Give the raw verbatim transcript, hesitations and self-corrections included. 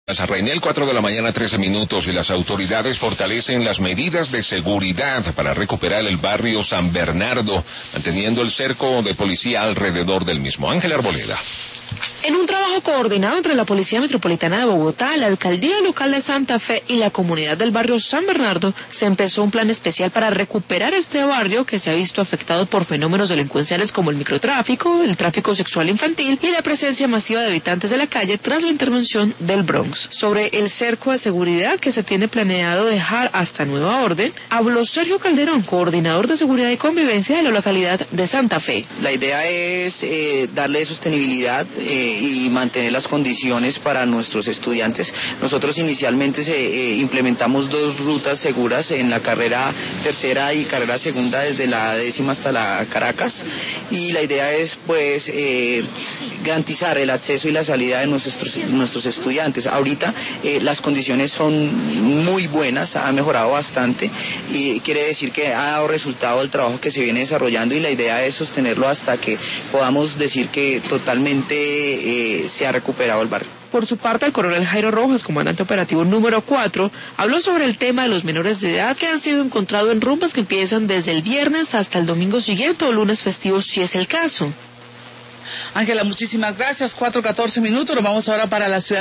A Rainel, cuatro de la mañana, trece minutos, y las autoridades fortalecen las medidas de seguridad para recuperar el barrio San Bernardo, manteniendo el cerco de policía alrededor del mismo. Ángel Arboleda. En un trabajo coordinado entre la Policía Metropolitana de Bogotá, la Alcaldía Local de Santa Fe y la comunidad del barrio San Bernardo, se empezó un plan especial para recuperar este barrio que se ha visto afectado por fenómenos delincuenciales como el microtráfico, el tráfico sexual infantil y la presencia masiva de habitantes de la calle tras la intervención del Bronx. Sobre el cerco de seguridad que se tiene planeado dejar hasta nueva orden, habló Sergio Calderón, coordinador de seguridad y convivencia de la localidad de Santa Fe. La idea es eh, darle sostenibilidad eh, y mantener las condiciones para nuestros estudiantes. Nosotros inicialmente se, eh, implementamos dos rutas seguras en la carrera tercera y carrera segunda, desde la décima hasta la Caracas, y la idea es pues eh, garantizar el acceso y la salida de nuestros, nuestros estudiantes. Ahorita eh, las condiciones son muy buenas, ha mejorado bastante y quiere decir que ha dado resultado el trabajo que se viene desarrollando, y la idea es sostenerlo hasta que podamos decir que totalmente Eh, se ha recuperado el barrio. Por su parte, el coronel Jairo Rojas, comandante operativo número cuatro, habló sobre el tema de los menores de edad que han sido encontrados en rumbas que empiezan desde el viernes hasta el domingo siguiente o lunes festivo, si es el caso. Ángela, muchísimas gracias. cuatro catorce minutos, nos vamos ahora para la ciudad